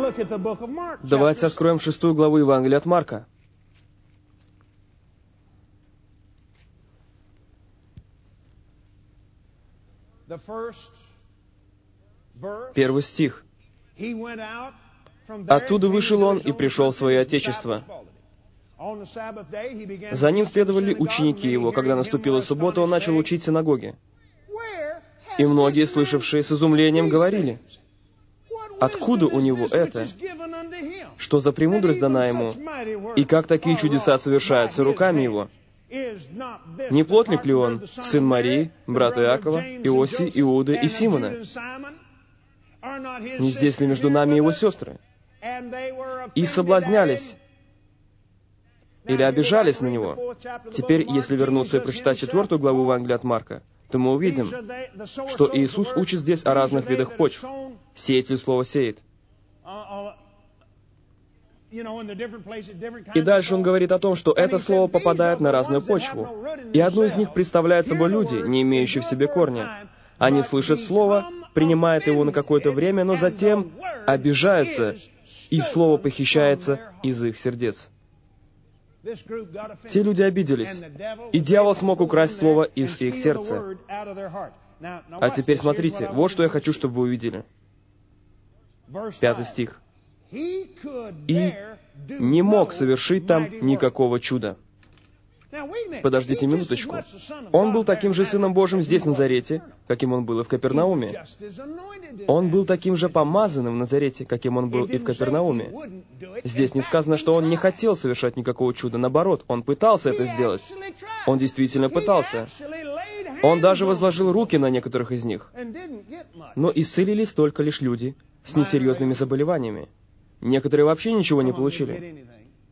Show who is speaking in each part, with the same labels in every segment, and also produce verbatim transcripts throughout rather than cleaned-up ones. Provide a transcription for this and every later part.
Speaker 1: Давайте откроем шестую главу Евангелия от Марка. Первый стих. «Оттуда вышел он и пришел в свое отечество. За ним следовали ученики его. Когда наступила суббота, он начал учить в синагоге. И многие, слышавшие с изумлением, говорили: откуда у него это? Что за премудрость дана ему? И как такие чудеса совершаются руками его? Не плотник ли он, сын Марии, брат Иакова, Иосии, Иуды и Симона? Не здесь ли между нами его сестры? И соблазнялись, или обижались на него». Теперь, если вернуться и прочитать четвертую главу Евангелия от Марка, то мы увидим, что Иисус учит здесь о разных видах почв. Сеятель слово сеет. И дальше он говорит о том, что это слово попадает на разную почву. И одну из них представляют собой люди, не имеющие в себе корня. Они слышат слово, принимают его на какое-то время, но затем обижаются, и слово похищается из их сердец. Те люди обиделись, и дьявол смог украсть слово из их сердца. А теперь смотрите, вот что я хочу, чтобы вы увидели. Пятый стих. «И не мог совершить там никакого чуда». Подождите минуточку. Он был таким же Сыном Божьим здесь, в Назарете, каким он был и в Капернауме. Он был таким же помазанным в Назарете, каким он был и в Капернауме. Здесь не сказано, что он не хотел совершать никакого чуда. Наоборот, он пытался это сделать. Он действительно пытался. Он даже возложил руки на некоторых из них. Но исцелились только лишь люди с несерьезными заболеваниями. Некоторые вообще ничего не получили.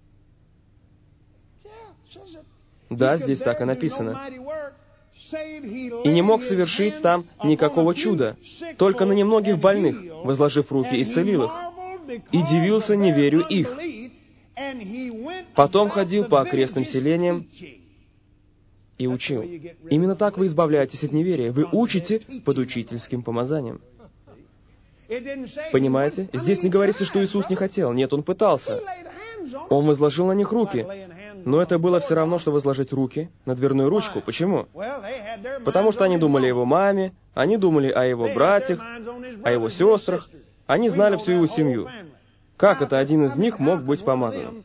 Speaker 1: Да, здесь так и написано. «И не мог совершить там никакого чуда, только на немногих больных, возложив руки, исцелил их, и дивился неверию их. Потом ходил по окрестным селениям и учил». Именно так вы избавляетесь от неверия. Вы учите под учительским помазанием. Понимаете? Здесь не говорится, что Иисус не хотел. Нет, Он пытался. Он возложил на них руки. Но это было все равно, что возложить руки на дверную ручку. Почему? Потому что они думали о его маме, они думали о его братьях, о его сестрах. Они знали всю его семью. Как это один из них мог быть помазанным?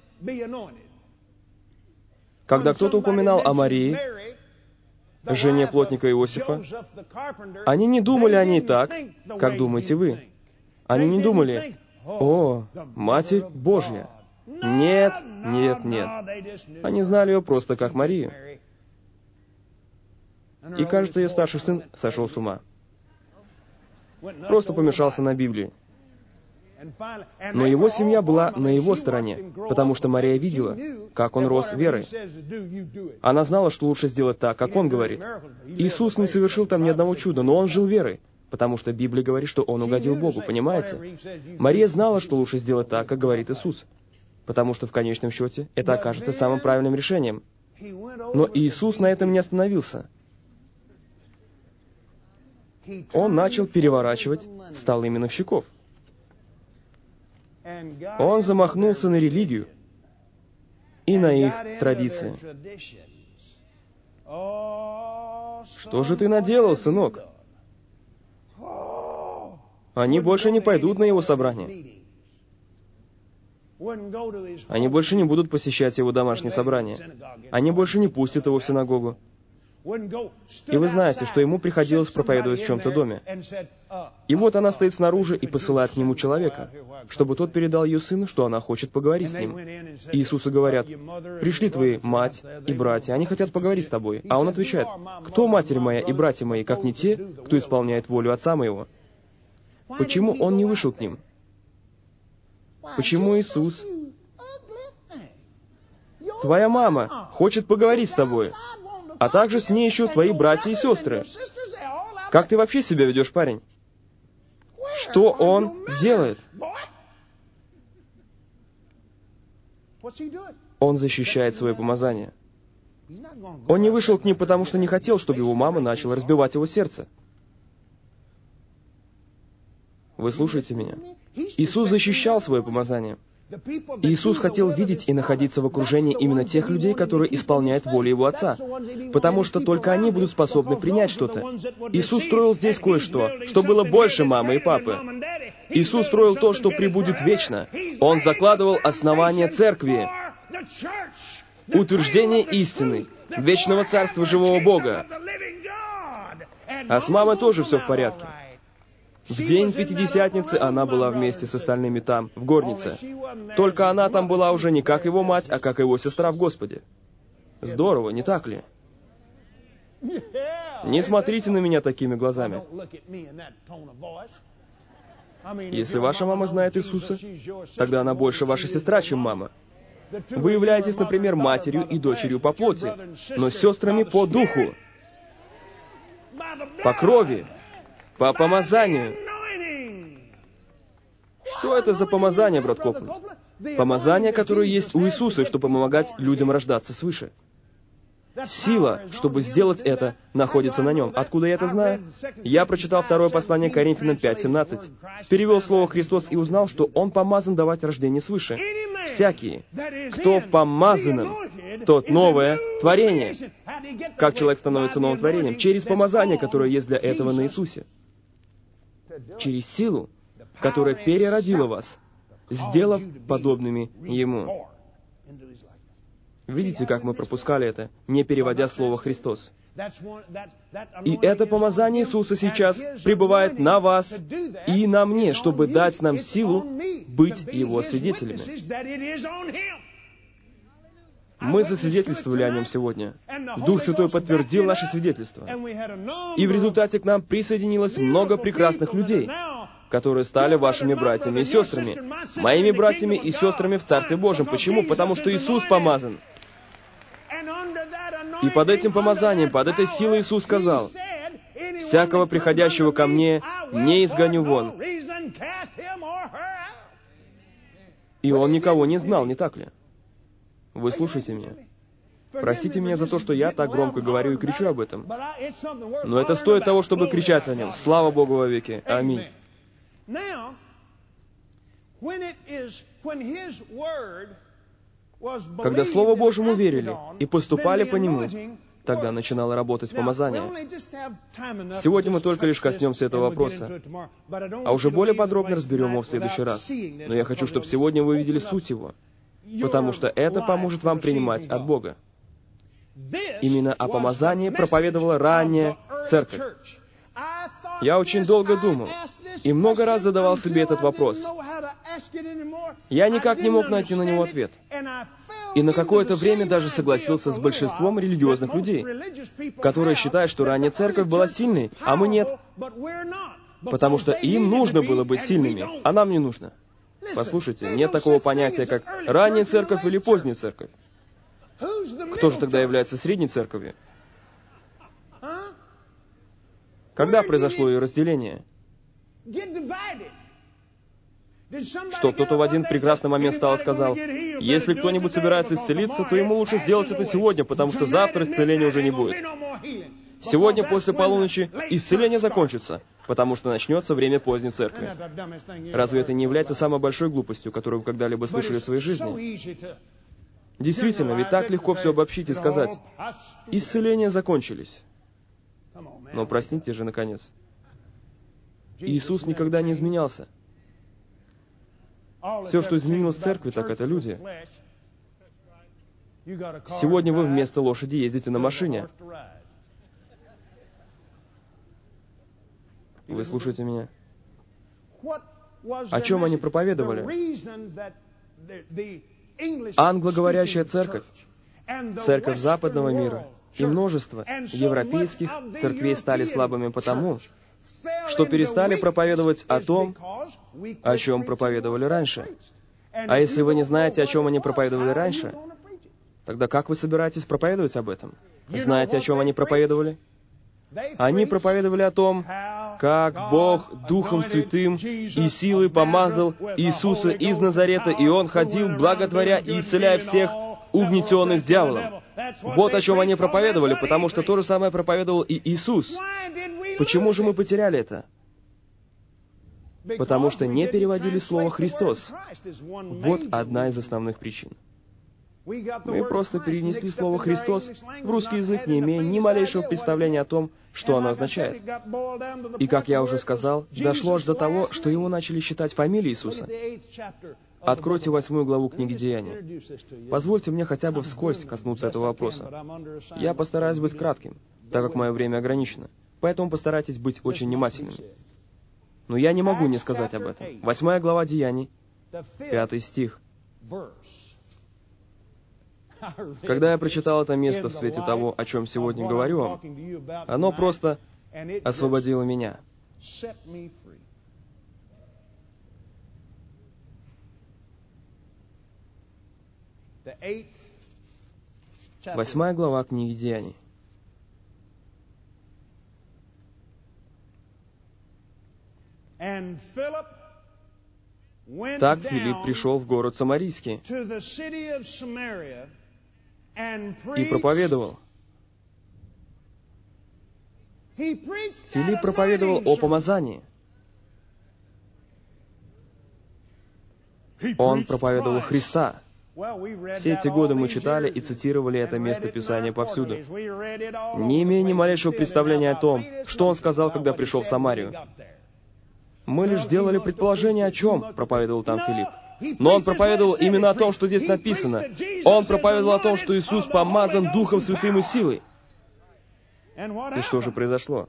Speaker 1: Когда кто-то упоминал о Марии, жене плотника Иосифа, они не думали о ней так, как думаете вы. Они не думали: «О, Матерь Божья». Нет, нет, нет. Они знали ее просто как Марию. И, кажется, ее старший сын сошел с ума. Просто помешался на Библии. Но его семья была на его стороне, потому что Мария видела, как он рос верой. Она знала, что лучше сделать так, как он говорит. Иисус не совершил там ни одного чуда, но он жил верой, потому что Библия говорит, что он угодил Богу, понимаете? Мария знала, что лучше сделать так, как говорит Иисус, потому что в конечном счете это окажется самым правильным решением. Но Иисус на этом не остановился. Он начал переворачивать столы миновщиков. Он замахнулся на религию и на их традиции. Что же ты наделал, сынок? Они больше не пойдут на его собрание. Они больше не будут посещать его домашние собрания. Они больше не пустят его в синагогу. И вы знаете, что ему приходилось проповедовать в чем-то доме. И вот она стоит снаружи и посылает к нему человека, чтобы тот передал ее сыну, что она хочет поговорить с ним. И Иисусу говорят: «Пришли твои мать и братья, они хотят поговорить с тобой». А он отвечает: «Кто матерь моя и братья мои, как не те, кто исполняет волю отца моего?» Почему он не вышел к ним? Почему Иисус? Твоя мама хочет поговорить с тобой, а также с ней еще твои братья и сестры. Как ты вообще себя ведешь, парень? Что он делает? Он защищает свое помазание. Он не вышел к ним, потому что не хотел, чтобы его мама начала разбивать его сердце. Вы слушаете меня? Иисус защищал свое помазание. Иисус хотел видеть и находиться в окружении именно тех людей, которые исполняют волю Его Отца, потому что только они будут способны принять что-то. Иисус строил здесь кое-что, что было больше мамы и папы. Иисус строил то, что пребудет вечно. Он закладывал основание церкви, утверждение истины, вечного царства живого Бога. А с мамой тоже все в порядке. В день Пятидесятницы она была вместе с остальными там, в горнице. Только она там была уже не как его мать, а как его сестра в Господе. Здорово, не так ли? Не смотрите на меня такими глазами. Если ваша мама знает Иисуса, тогда она больше ваша сестра, чем мама. Вы являетесь, например, матерью и дочерью по плоти, но сестрами по духу, по крови, по помазанию. Что это за помазание, брат Копланд? Помазание, которое есть у Иисуса, чтобы помогать людям рождаться свыше. Сила, чтобы сделать это, находится на Нем. Откуда я это знаю? Я прочитал второе послание Коринфянам пять семнадцать. Перевел слово «Христос» и узнал, что Он помазан давать рождение свыше. Всякие, кто помазанным, тот новое творение. Как человек становится новым творением? Через помазание, которое есть для этого на Иисусе. Через силу, которая переродила вас, сделав подобными Ему. Видите, как мы пропускали это, не переводя слово «Христос». И это помазание Иисуса сейчас пребывает на вас и на мне, чтобы дать нам силу быть Его свидетелями. Мы засвидетельствовали о Нем сегодня. Дух Святой подтвердил наше свидетельство. И в результате к нам присоединилось много прекрасных людей, которые стали вашими братьями и сестрами, моими братьями и сестрами в Царстве Божьем. Почему? Потому что Иисус помазан. И под этим помазанием, под этой силой Иисус сказал: «Всякого приходящего ко мне не изгоню вон». И Он никого не знал, не так ли? Вы слушаете меня? Простите меня за то, что я так громко говорю и кричу об этом. Но это стоит того, чтобы кричать о Нем. Слава Богу во веки. Аминь. Когда Слову Божьему верили и поступали по Нему, тогда начинало работать помазание. Сегодня мы только лишь коснемся этого вопроса, а уже более подробно разберем его в следующий раз. Но я хочу, чтобы сегодня вы увидели суть его, потому что это поможет вам принимать от Бога. Именно о помазании проповедовала ранняя церковь. Я очень долго думал и много раз задавал себе этот вопрос. Я никак не мог найти на него ответ. И на какое-то время даже согласился с большинством религиозных людей, которые считают, что ранняя церковь была сильной, а мы нет. Потому что им нужно было быть сильными, а нам не нужно. Послушайте, нет такого понятия, как ранняя церковь или поздняя церковь. Кто же тогда является средней церковью? Когда произошло ее разделение? Что кто-то в один прекрасный момент встал и сказал: если кто-нибудь собирается исцелиться, то ему лучше сделать это сегодня, потому что завтра исцеления уже не будет. Сегодня после полуночи исцеление закончится, потому что начнется время поздней церкви. Разве это не является самой большой глупостью, которую вы когда-либо слышали в своей жизни? Действительно, ведь так легко все обобщить и сказать: исцеления закончились. Но простите же, наконец. Иисус никогда не изменялся. Все, что изменилось в церкви, так это люди. Сегодня вы вместо лошади ездите на машине. Вы слушаете меня? О чем они проповедовали? Англоговорящая церковь, церковь западного мира и множество европейских церквей стали слабыми потому, что перестали проповедовать о том, о чем проповедовали раньше. А если вы не знаете, о чем они проповедовали раньше, тогда как вы собираетесь проповедовать об этом? Знаете, о чем они проповедовали? Они проповедовали о том, как Бог Духом Святым и силой помазал Иисуса из Назарета, и Он ходил, благотворя и исцеляя всех угнетенных дьяволом. Вот о чем они проповедовали, потому что то же самое проповедовал и Иисус. Почему же мы потеряли это? Потому что не переводили слово «Христос». Вот одна из основных причин. Мы просто перенесли слово «Христос» в русский язык, не имея ни малейшего представления о том, что оно означает. И, как я уже сказал, дошло аж до того, что его начали считать фамилией Иисуса. Откройте восьмую главу книги Деяний. Позвольте мне хотя бы вскользь коснуться этого вопроса. Я постараюсь быть кратким, так как мое время ограничено. Поэтому постарайтесь быть очень внимательными. Но я не могу не сказать об этом. Восьмая глава Деяний, пятый стих. Когда я прочитал это место в свете того, о чем сегодня говорю вам, оно просто освободило меня. Восьмая глава книги Деяний. Так Филипп пришел в город Самарийский и проповедовал. Филипп проповедовал о помазании. Он проповедовал Христа. Все эти годы мы читали и цитировали это место Писания повсюду, не имея ни малейшего представления о том, что он сказал, когда пришел в Самарию. Мы лишь делали предположение, о чем проповедовал там Филипп. Но он проповедовал именно о том, что здесь написано. Он проповедовал о том, что Иисус помазан Духом Святым и силой. И что же произошло?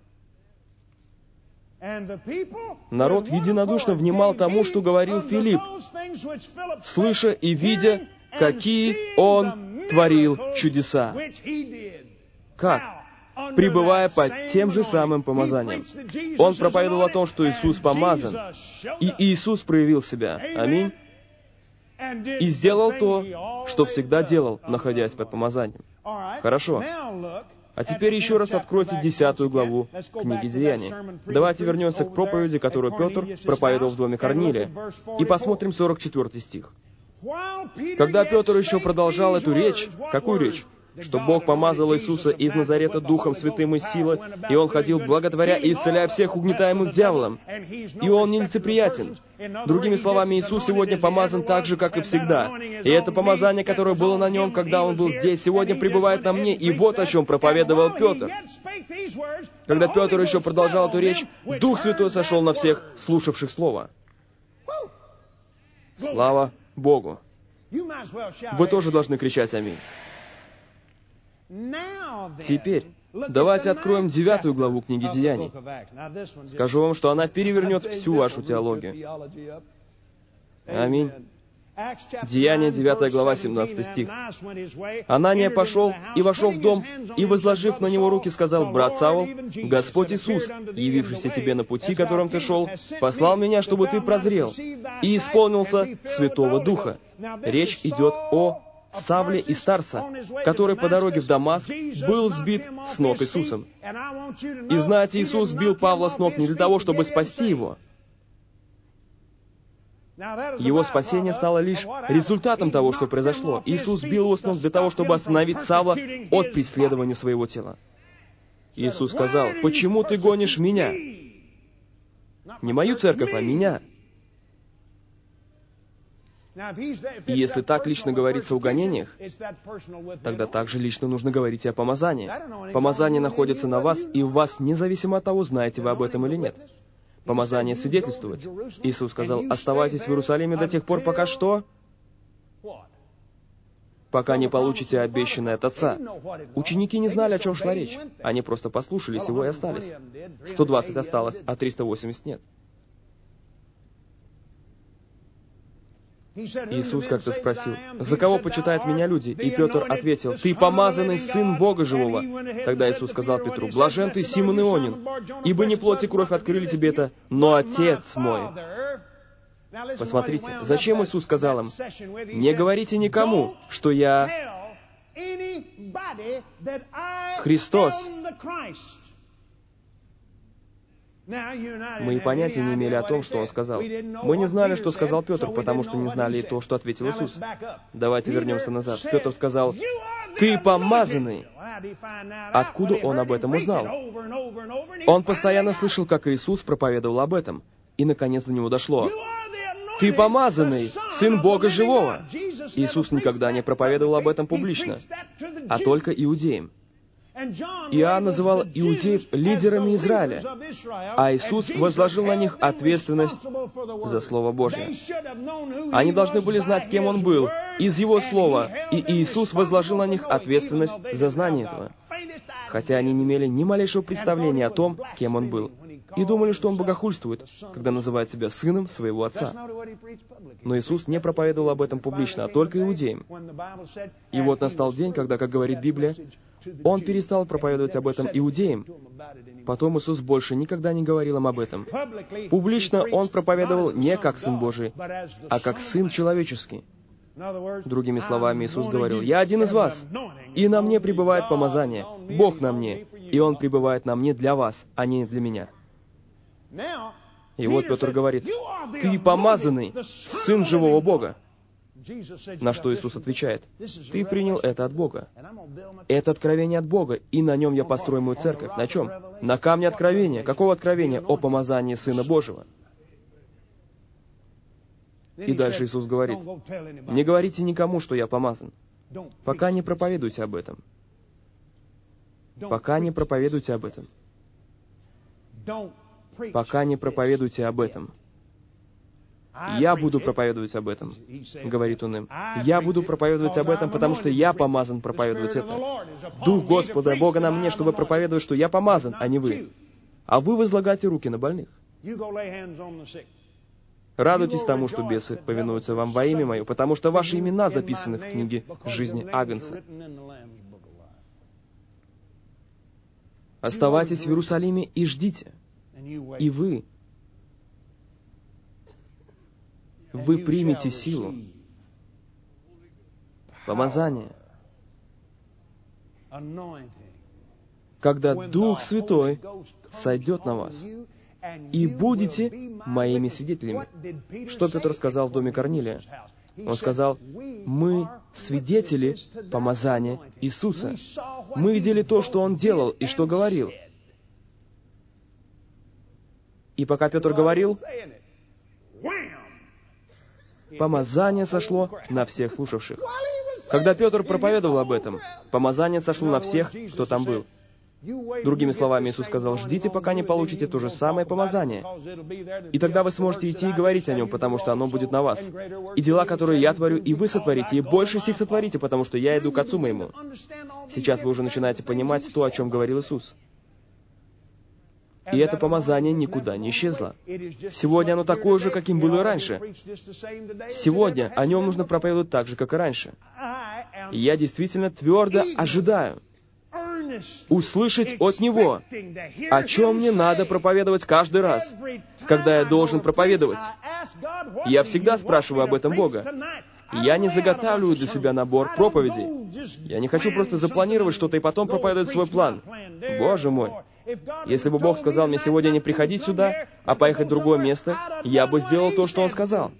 Speaker 1: Народ единодушно внимал тому, что говорил Филипп, слыша и видя, какие он творил чудеса. Как? Пребывая под тем же самым помазанием. Он проповедовал о том, что Иисус помазан, и Иисус проявил себя. Аминь. И сделал то, что всегда делал, находясь под помазанием. Хорошо. А теперь еще раз откройте десятую главу книги Деяний. Давайте вернемся к проповеди, которую Петр проповедовал в доме Корнилия, и посмотрим сорок четвёртый стих. Когда Петр еще продолжал эту речь, какую речь? Что Бог помазал Иисуса из Назарета Духом Святым и силой, и Он ходил, благотворя и исцеляя всех угнетаемых дьяволом. И Он не лицеприятен. Другими словами, Иисус сегодня помазан так же, как и всегда. И это помазание, которое было на Нем, когда Он был здесь, сегодня пребывает на мне. И вот о чем проповедовал Петр. Когда Петр еще продолжал эту речь, Дух Святой сошел на всех, слушавших Слово. Слава Богу! Вы тоже должны кричать «Аминь». Теперь давайте откроем девятую главу книги Деяний. Скажу вам, что она перевернет всю вашу теологию. Аминь. Деяния, девятая глава, семнадцатый стих. «Анания пошел и вошел в дом, и, возложив на него руки, сказал: брат Савл, Господь Иисус, явившийся тебе на пути, которым ты шел, послал меня, чтобы ты прозрел и исполнился Святого Духа». Речь идет о Савле и Тарса, который по дороге в Дамаск был сбит с ног Иисусом. И знаете, Иисус сбил Павла с ног не для того, чтобы спасти его. Его спасение стало лишь результатом того, что произошло. Иисус сбил его с ног для того, чтобы остановить Савла от преследования своего тела. Иисус сказал: «Почему ты гонишь меня?» Не мою церковь, а меня. И если так лично говорится о гонениях, тогда также лично нужно говорить и о помазании. Помазание находится на вас, и в вас, независимо от того, знаете вы об этом или нет. Помазание свидетельствовать. Иисус сказал: «Оставайтесь в Иерусалиме до тех пор, пока что?» Пока не получите обещанное от Отца. Ученики не знали, о чем шла речь. Они просто послушались его и остались. сто двадцать осталось, а триста восемьдесят нет. Иисус как-то спросил: «За кого почитают меня люди?» И Петр ответил: «Ты помазанный Сын Бога Живого». Тогда Иисус сказал Петру: «Блажен ты, Симон Ионин, ибо не плоть и кровь открыли тебе это, но Отец мой». Посмотрите, зачем Иисус сказал им: «Не говорите никому, что я Христос». Мы и понятия не имели о том, что Он сказал. Мы не знали, что сказал Петр, потому что не знали и то, что ответил Иисус. Давайте вернемся назад. Петр сказал: «Ты помазанный». Откуда он об этом узнал? Он постоянно слышал, как Иисус проповедовал об этом. И, наконец, до него дошло. «Ты помазанный, Сын Бога Живого!» Иисус никогда не проповедовал об этом публично, а только иудеям. Иоанн называл иудеев лидерами Израиля, а Иисус возложил на них ответственность за Слово Божье. Они должны были знать, кем Он был, из Его Слова, и Иисус возложил на них ответственность за знание этого. Хотя они не имели ни малейшего представления о том, кем Он был, и думали, что Он богохульствует, когда называет себя сыном своего Отца. Но Иисус не проповедовал об этом публично, а только иудеям. И вот настал день, когда, как говорит Библия, Он перестал проповедовать об этом иудеям. Потом Иисус больше никогда не говорил им об этом. Публично Он проповедовал не как Сын Божий, а как Сын Человеческий. Другими словами, Иисус говорил: «Я один из вас, и на мне пребывает помазание, Бог на мне, и Он пребывает на мне для вас, а не для меня». И вот Петр говорит: «Ты помазанный, Сын живого Бога». На что Иисус отвечает: «Ты принял это от Бога. Это откровение от Бога, и на нем я построю мою церковь». На чем? На камне откровения. Какого откровения? О помазании Сына Божьего. И дальше Иисус говорит: «Не говорите никому, что я помазан. Пока не проповедуйте об этом. Пока не проповедуйте об этом. Пока не проповедуйте об этом. Я буду проповедовать об этом», — говорит Он им. «Я буду проповедовать об этом, потому что я помазан проповедовать это. Дух Господа, Бога на мне, чтобы проповедовать, что я помазан, а не вы. А вы возлагайте руки на больных. Радуйтесь тому, что бесы повинуются вам во имя Мое, потому что ваши имена записаны в книге жизни Агнца. Оставайтесь в Иерусалиме и ждите. И вы, вы примете силу, помазание, когда Дух Святой сойдет на вас, и будете моими свидетелями». Что Петр сказал в доме Корнилия? Он сказал: «Мы свидетели помазания Иисуса. Мы видели то, что Он делал и что говорил». И пока Петр говорил, помазание сошло на всех слушавших. Когда Петр проповедовал об этом, помазание сошло на всех, кто там был. Другими словами, Иисус сказал: «Ждите, пока не получите то же самое помазание. И тогда вы сможете идти и говорить о нем, потому что оно будет на вас. И дела, которые я творю, и вы сотворите, и больше сих сотворите, потому что я иду к Отцу моему». Сейчас вы уже начинаете понимать то, о чем говорил Иисус. И это помазание никуда не исчезло. Сегодня оно такое же, каким было и раньше. Сегодня о нем нужно проповедовать так же, как и раньше. И я действительно твердо ожидаю услышать от Него, о чем мне надо проповедовать каждый раз, когда я должен проповедовать. Я всегда спрашиваю об этом Бога. Я не заготавливаю для себя набор проповедей. Я не хочу просто запланировать что-то и потом проповедовать свой план. Боже мой! Если бы Бог сказал мне сегодня не приходить сюда, а поехать в другое место, я бы сделал то, что Он сказал.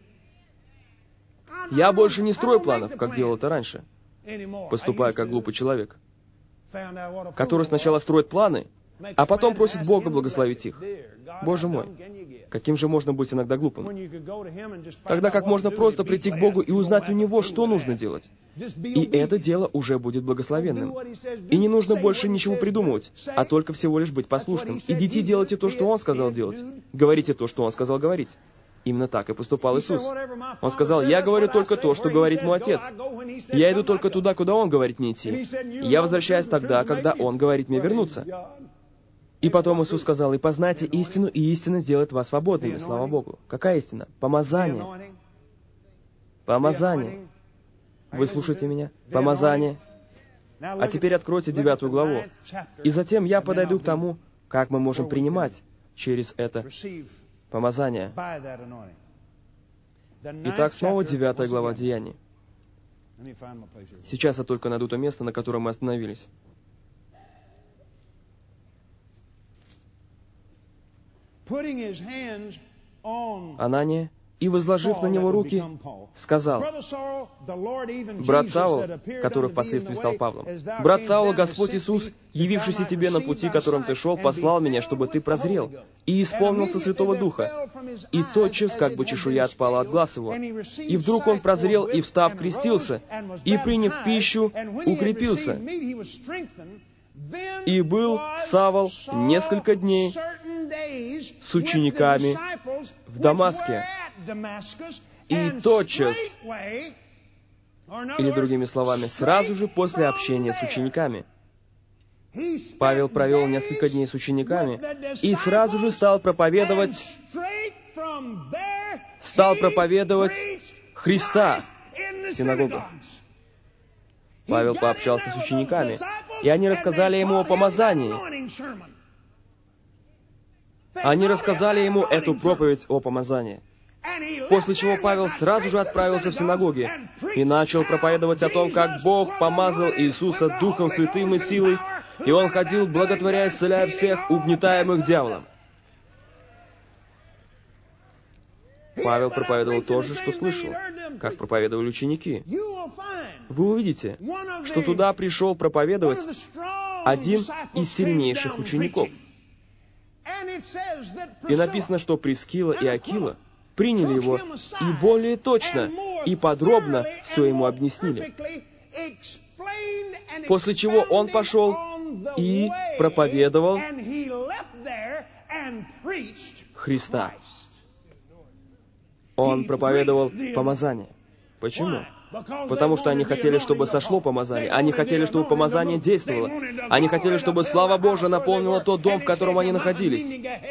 Speaker 1: Я больше не строю планов, как делал это раньше, поступая как глупый человек, который сначала строит планы, а потом просит Бога благословить их. Боже мой, каким же можно быть иногда глупым? Тогда как можно просто прийти к Богу и узнать у Него, что нужно делать. И это дело уже будет благословенным. И не нужно больше ничего придумывать, а только всего лишь быть послушным. Идите, делайте то, что Он сказал делать. Говорите то, что Он сказал говорить. Именно так и поступал Иисус. Он сказал: «Я говорю только то, что говорит мой Отец. Я иду только туда, куда Он говорит мне идти. Я возвращаюсь тогда, когда Он говорит мне вернуться». И потом Иисус сказал: «И познайте истину, и истина сделает вас свободными». Слава Богу. Какая истина? Помазание. Помазание. Вы слушаете меня? Помазание. А теперь откройте девятую главу. И затем я подойду к тому, как мы можем принимать через это помазание. Итак, снова девятая глава Деяний. Сейчас я только найду то место, на котором мы остановились. Анания и, возложив на него руки, сказал: «Брат Саул», который впоследствии стал Павлом, «Брат Саул, Господь Иисус, явившийся тебе на пути, которым ты шел, послал меня, чтобы ты прозрел и исполнился Святого Духа». И тотчас, как бы чешуя отпала от глаз его. И вдруг он прозрел и, встав, крестился, и, приняв пищу, укрепился. И был Савл несколько дней с учениками в Дамаске. И тотчас, или другими словами, сразу же после общения с учениками, Павел провел несколько дней с учениками и сразу же стал проповедовать, стал проповедовать Христа в синагогах. Павел пообщался с учениками, и они рассказали ему о помазании. Они рассказали ему эту проповедь о помазании. После чего Павел сразу же отправился в синагоги и начал проповедовать о том, как Бог помазал Иисуса Духом Святым и силой, и Он ходил, благотворя и исцеляя всех угнетаемых дьяволом. Павел проповедовал то же, что слышал, как проповедовали ученики. Вы увидите, что туда пришел проповедовать один из сильнейших учеников. И написано, что Прискила и Акила приняли его и более точно и подробно все ему объяснили. После чего он пошел и проповедовал Христа. Он проповедовал помазание. Почему? Потому что они хотели, чтобы сошло помазание. Они хотели, чтобы помазание действовало. Они хотели, чтобы слава Божия наполнила тот дом, в котором они находились.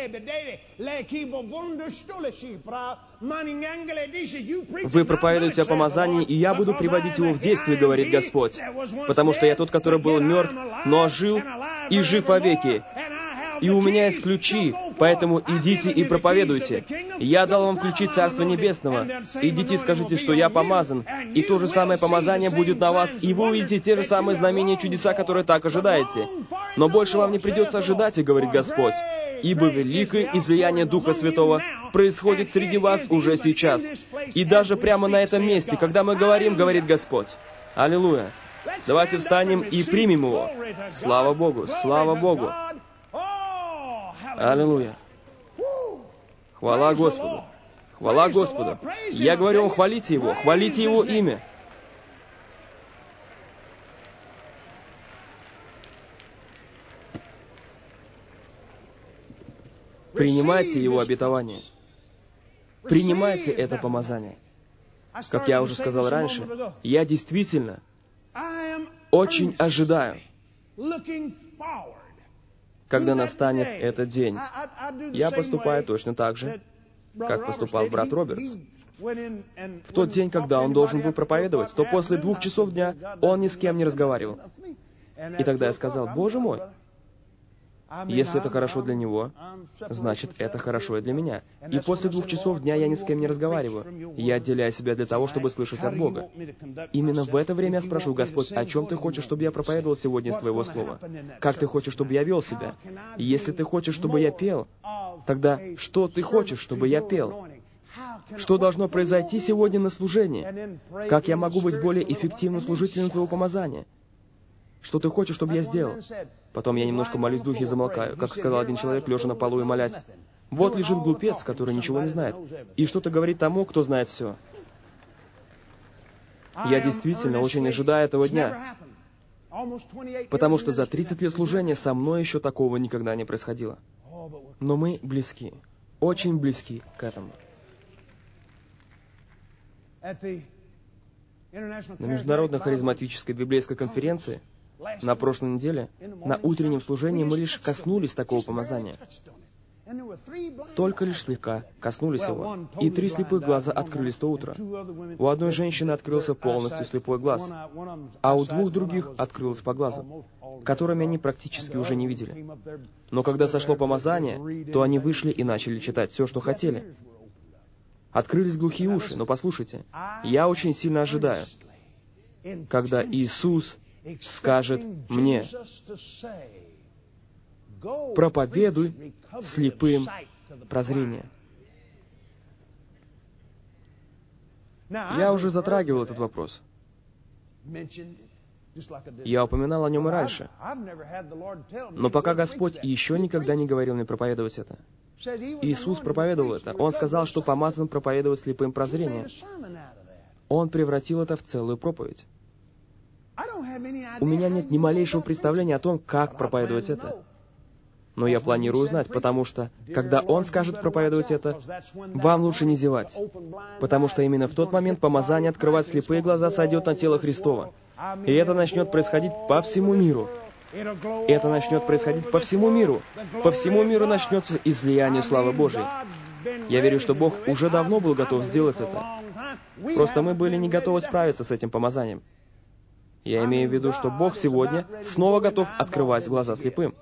Speaker 1: Вы проповедуете о помазании, и я буду приводить его в действие, говорит Господь. Потому что я тот, который был мертв, но ожил и жив вовеки. И у меня есть ключи, поэтому идите и проповедуйте. Я дал вам ключи Царства Небесного. Идите и скажите, что я помазан, и то же самое помазание будет на вас, и вы увидите те же самые знамения и чудеса, которые так ожидаете. Но больше вам не придется ожидать, и говорит Господь, ибо великое излияние Духа Святого происходит среди вас уже сейчас. И даже прямо на этом месте, когда мы говорим, говорит Господь. Аллилуйя. Давайте встанем и примем его. Слава Богу, слава Богу. Аллилуйя. Хвала Господу. Хвала Господу. Я говорю вам, хвалите Его, хвалите Его имя. Принимайте Его обетование. Принимайте это помазание. Как я уже сказал раньше, я действительно очень ожидаю, когда настанет этот день. Я поступаю точно так же, как поступал брат Робертс. В тот день, когда он должен был проповедовать, то после двух часов дня он ни с кем не разговаривал. И тогда я сказал: «Боже мой, если это хорошо для него, значит, это хорошо и для меня». И после двух часов дня я ни с кем не разговариваю. Я отделяю себя для того, чтобы слышать от Бога. Именно в это время я спрошу: «Господь, о чем Ты хочешь, чтобы я проповедовал сегодня из Твоего Слова? Как Ты хочешь, чтобы я вел себя? Если Ты хочешь, чтобы я пел, тогда что Ты хочешь, чтобы я пел? Что должно произойти сегодня на служении? Как я могу быть более эффективным служителем Твоего помазания? Что Ты хочешь, чтобы я сделал?» Потом я немножко молюсь в духе и замолкаю, как сказал один человек, лежа на полу и молясь. Вот лежит глупец, который ничего не знает, и что-то говорит тому, кто знает все. Я действительно очень ожидаю этого дня, потому что за тридцать лет служения со мной еще такого никогда не происходило. Но мы близки, очень близки к этому. На Международной харизматической библейской конференции на прошлой неделе, на утреннем служении, мы лишь коснулись такого помазания. Только лишь слегка коснулись его. И три слепых глаза открылись то утро. У одной женщины открылся полностью слепой глаз, а у двух других открылось по глазу, которыми они практически уже не видели. Но когда сошло помазание, то они вышли и начали читать все, что хотели. Открылись глухие уши, но послушайте, я очень сильно ожидаю, когда Иисус скажет мне: проповедуй слепым прозрение. Я уже затрагивал этот вопрос. Я упоминал о нем и раньше. Но пока Господь еще никогда не говорил мне проповедовать это. Иисус проповедовал это. Он сказал, что помазан проповедовать слепым прозрение. Он превратил это в целую проповедь. У меня нет ни малейшего представления о том, как проповедовать это. Но я планирую узнать, потому что, когда Он скажет проповедовать это, вам лучше не зевать. Потому что именно в тот момент помазание открывать слепые глаза сойдет на тело Христова. И это начнет происходить по всему миру. Это начнет происходить по всему миру. По всему миру начнется излияние славы Божьей. Я верю, что Бог уже давно был готов сделать это. Просто мы были не готовы справиться с этим помазанием. Я имею в виду, что Бог сегодня снова готов открывать глаза слепым.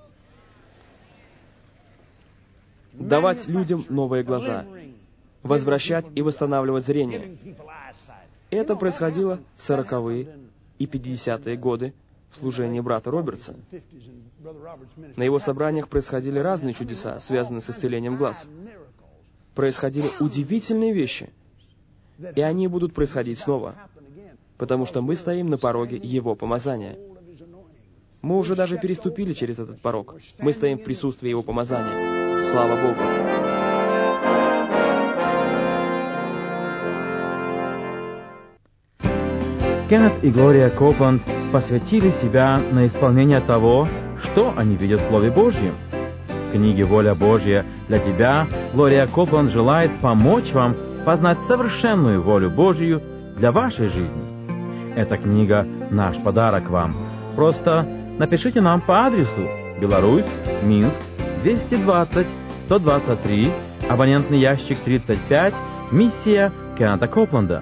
Speaker 1: Давать людям новые глаза. Возвращать и восстанавливать зрение. Это происходило в сороковые и пятидесятые годы в служении брата Робертса. На его собраниях происходили разные чудеса, связанные с исцелением глаз. Происходили удивительные вещи. И они будут происходить снова. Потому что мы стоим на пороге Его помазания. Мы уже даже переступили через этот порог. Мы стоим в присутствии Его помазания. Слава Богу!
Speaker 2: Кеннет и Глория Копланд посвятили себя на исполнение того, что они видят в Слове Божьем. В книге «Воля Божья для тебя» Глория Копланд желает помочь вам познать совершенную волю Божью для вашей жизни. Эта книга — наш подарок вам. Просто напишите нам по адресу: Беларусь, Минск, двести двадцать, сто двадцать три, абонентный ящик тридцать пять, миссия Кеннета Копланда.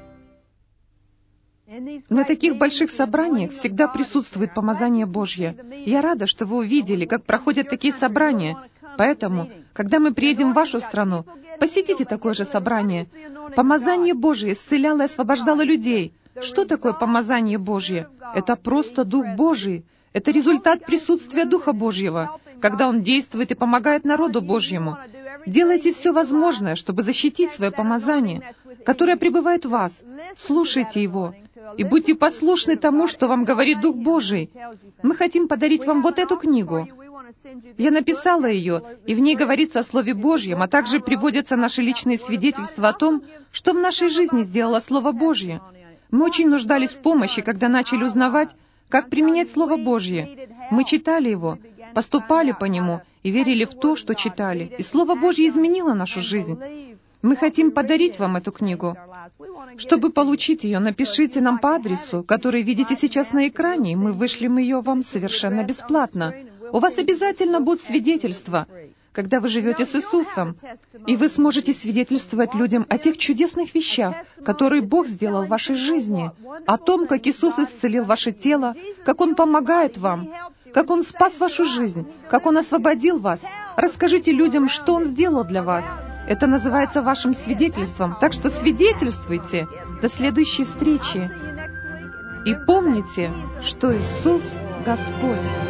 Speaker 3: На таких больших собраниях всегда присутствует помазание Божье. Я рада, что вы увидели, как проходят такие собрания. Поэтому, когда мы приедем в вашу страну, посетите такое же собрание. Помазание Божье исцеляло и освобождало людей. Что такое помазание Божье? Это просто Дух Божий. Это результат присутствия Духа Божьего, когда Он действует и помогает народу Божьему. Делайте все возможное, чтобы защитить свое помазание, которое пребывает в вас. Слушайте его и будьте послушны тому, что вам говорит Дух Божий. Мы хотим подарить вам вот эту книгу. Я написала ее, и в ней говорится о Слове Божьем, а также приводятся наши личные свидетельства о том, что в нашей жизни сделало Слово Божье. Мы очень нуждались в помощи, когда начали узнавать, как применять Слово Божье. Мы читали его, поступали по нему и верили в то, что читали. И Слово Божье изменило нашу жизнь. Мы хотим подарить вам эту книгу. Чтобы получить ее, напишите нам по адресу, который видите сейчас на экране, и мы вышлем ее вам совершенно бесплатно. У вас обязательно будут свидетельства, когда вы живете с Иисусом, и вы сможете свидетельствовать людям о тех чудесных вещах, которые Бог сделал в вашей жизни, о том, как Иисус исцелил ваше тело, как Он помогает вам, как Он спас вашу жизнь, как Он освободил вас. Расскажите людям, что Он сделал для вас. Это называется вашим свидетельством, так что свидетельствуйте. До следующей встречи. И помните, что Иисус — Господь.